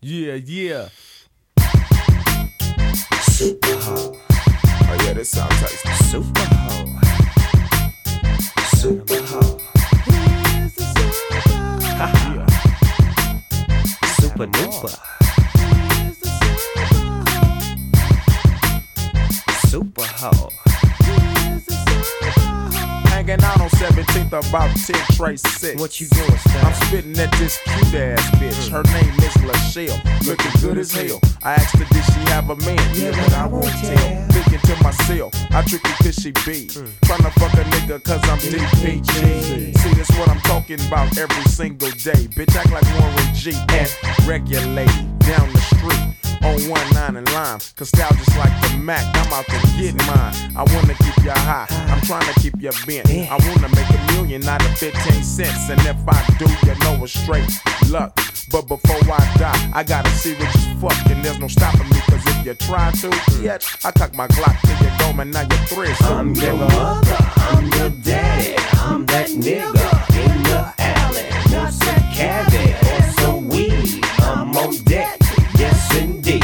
Yeah. Super Hoe. Oh yeah, this sound tasty. Super Hoe. Super Hoe. Yeah. Super duper. Super Hoe. Hanging out on 17th about 10 Trace 6. What you doing, Stan? I'm spitting at this cute ass bitch. Her name is Lachelle, looking good as hell. I asked her, did she have a man? Yeah, but I won't tell. Thinking to myself, I trick you cause she be tryna fuck a nigga cause I'm DPG. See, that's what I'm talking about every single day. Bitch, act like Warren G and regulate down the street on 19 and Lime. Cause style just like the Mac, I'm out to get mine. I wanna keep ya high, I'm trying to keep ya bent. I wanna make $1 million out of 15 cents. And if I do, you know it's straight luck. But before I die, I gotta see what you fuck. And there's no stopping me, cause if you try to, yet I cock my Glock to your dome and now you're thread. I'm your mother, I'm your daddy, I'm that nigga in the alley. No set cabbage or some weed, I'm on deck, yes indeed.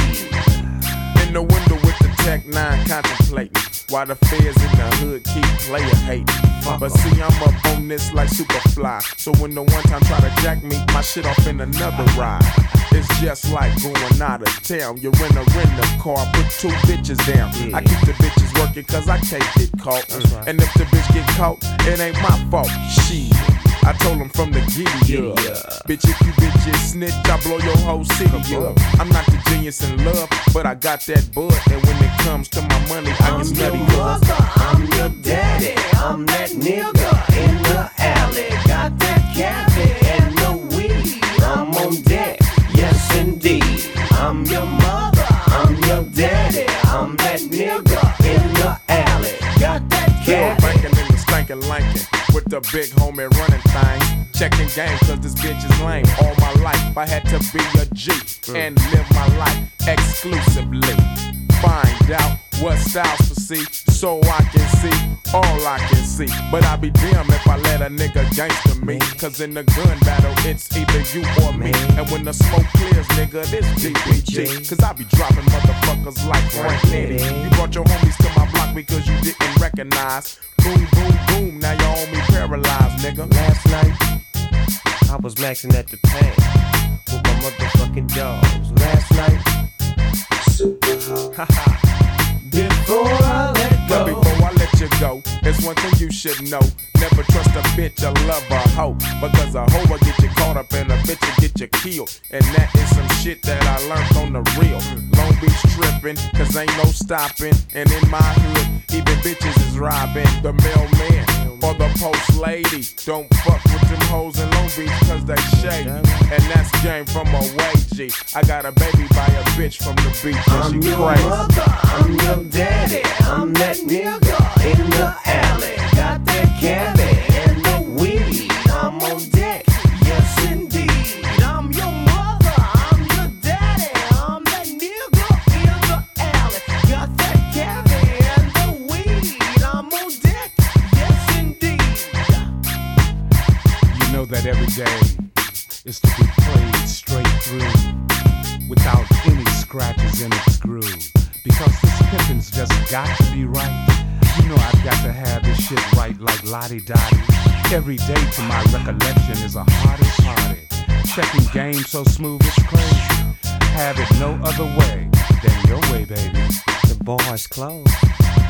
In the window with the Tech 9 contemplating, while the feds in the hood keep player hating. But see, I'm up on this like Superfly. So when the one time try to jack me, my shit off in another ride. It's just like going out of town. You're in a rental car, put 2 bitches down. I keep the bitches working cause I can't get caught. And if the bitch get caught, it ain't my fault. Shit. I told him from the giddy up. Bitch, if you bitches snitch, I blow your whole city up. I'm not the genius in love, but I got that bud. And when it comes to my money, I get nutty. I'm your mother, I'm your daddy, I'm that nigga in the alley. Got that cabbage and the weed, I'm on deck, yes indeed. I'm your mother, I'm your daddy, I'm that nigga in the alley. Got that cabbage. Banking in the stinking Lincoln with the big homie running things. Checking game cause this bitch is lame. All my life I had to be a G and live my life exclusively. Find out what styles to see so I can see all I can see. But I be damned if I let a nigga gangster me. Cause in the gun battle it's either you or me. And when the smoke clears, nigga, this DPG. Cause I be dropping motherfuckers like Frank Nitty. You brought your homies to my block because you didn't recognize. Boom, boom, boom, now you own me paralyzed, nigga. Last night, I was maxing at the paint with my motherfucking dogs. Last night, Super Hoe. Before I let But go, before I let you go, there's one thing you should know. Never trust a bitch, a love, a hoe. Because a hoe will get you caught up and a bitch will get you killed. And that is some shit that I learned on the real. Long Beach tripping, cause ain't no stopping. And in my hood, even bitches is robbing. The mailman or the post lady. Don't fuck with them hoes in Long Beach cause they shady. And that's game from a G. I got a baby by a bitch from the beach and I'm she your crazy. mother, I'm your daddy, I'm that nigga in the alley. Got that cabbage and the weed, I'm on deck, yes indeed. I'm your mother, I'm your daddy, I'm that nigga in the alley. Got that cabbage and the weed, I'm on deck, yes indeed. You know that every day is to be played straight through without any scratches in its groove. Because this pimpin's just got to be right. You know I've got to have this shit right like Lottie Dottie. Every day to my recollection is a hardest party. Checking game so smooth it's crazy. Have it no other way than your way, baby. The bar's closed.